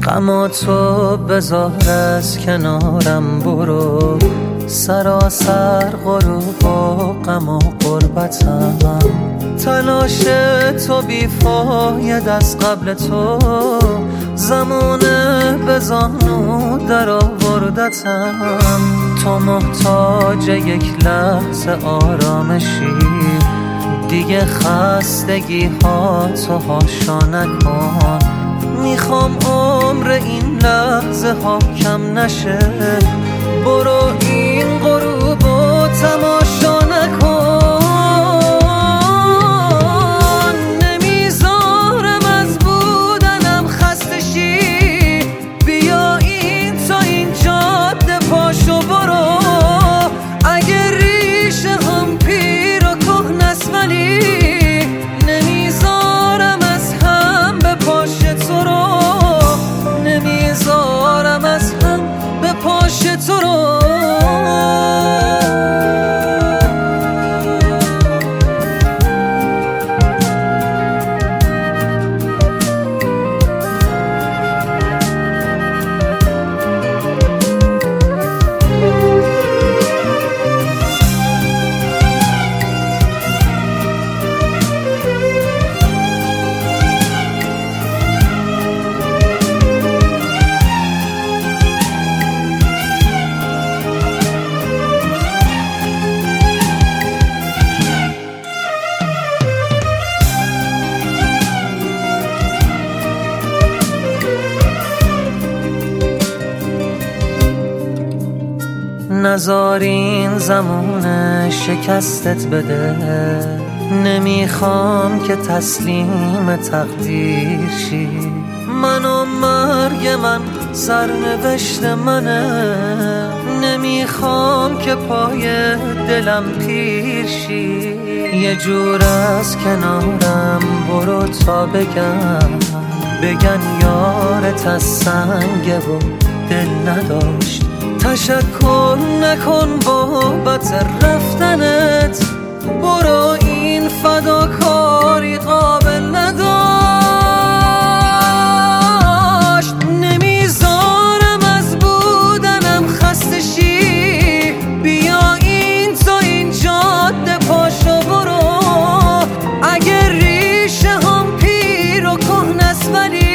غماتو بذار از کنارم برو، سراسر غروب و غم و غربتم. تلاش تو بیفاید از قبل تو، زمانه به زانو در آوردتم. تو محتاج یک لحظه آرامشی، دیگه خستگی ها تو هاشا نکن. میخوام عمر این لحظه ها کم نشه، برو این غروبو تماشا نکن. نمیذارم از بودنم خسته شی، بیا این تا این جاده پاشو برو. اگه ریشه هم پیر و کهنست ولی نمیذارم از هم به پاش تو رو، نمیذارم از هم به پاش تو رو. نذار این زمونه شکستت بده، نمیخوام که تسلیم تقدیر شی. من و مرگ من سرنوشت منه، نمیخوام که پای دلم پیر شی. یه جور از کنارم برو تا بگن یارت از سنگه و دل نداشت. تشکر نکن بابت رفتنت، برو این فداکاری قابل نداشت. نمیذارم از بودنم خسته شی، بیا این تا این جاده پاشو برو. اگه ریشه هم پیر و کهنست ولی